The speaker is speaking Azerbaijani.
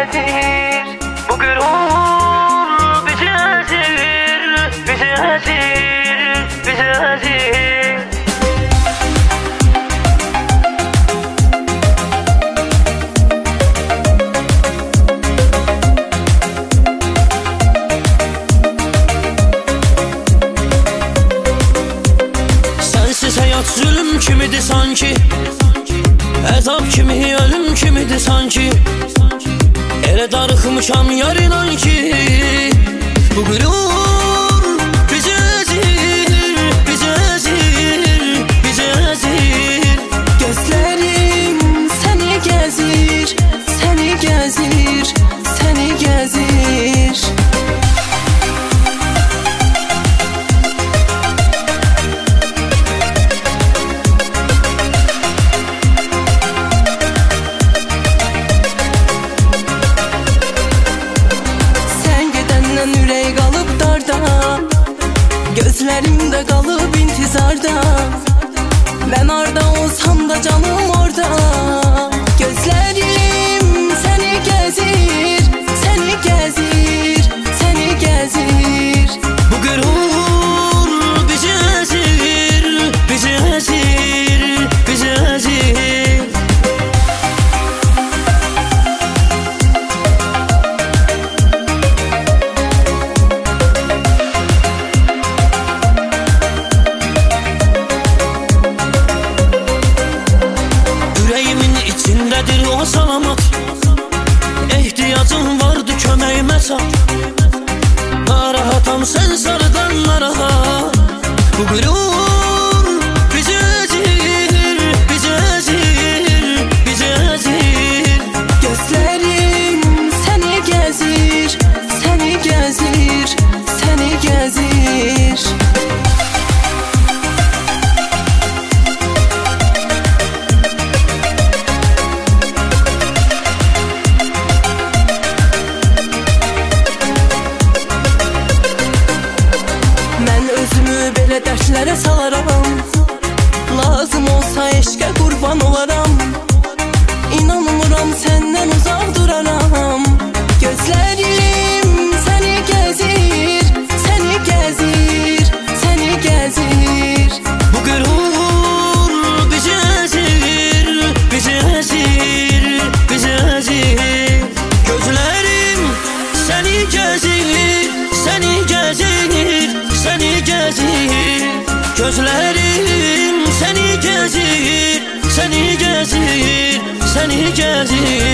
gəzir. Bu qürur bizi əzir, bizi əzir, bizi əzir. Sensiz həyat zülüm kimidir sanki, əzab kimi, ölüm kimidir sanki. Elə darıxmışam yar inan ki, bu qürur bizi əzir, bizi əzir, bizi əzir. Gözlərim səni gəzir, səni gəzir, səni gəzir. Ürək qalıb darda, gözlərimdə qalıb intizarda. Mən arda olsam da canım orada. Gözlərim səni gəzir, səni gəzir, səni gəzir. Bu qürur bizi əzir, bizi əzir, bizi əzir. İçindədir o salamat, ehtiyacım vardı köməyimə çat. Narahatam sən sarıdan narahat. Bu qürur bizi əzir, bizi əzir, bizi əzir. Gözlərim səni gəzir, səni gəzir, səni gəzir. Belə dərslərə salaram, lazım olsa eşqə qurban olaram. İnanmıram səndən uzaq duraram. Gözlərim səni gəzir, səni gəzir, səni gəzir. Bu qürur bizi əzir, bizi əzir, bizi əzir. Gözlərim səni gəzir, səni gəzir, səni gəzir. Gözlərim səni gəzir, səni gəzir, səni gəzir.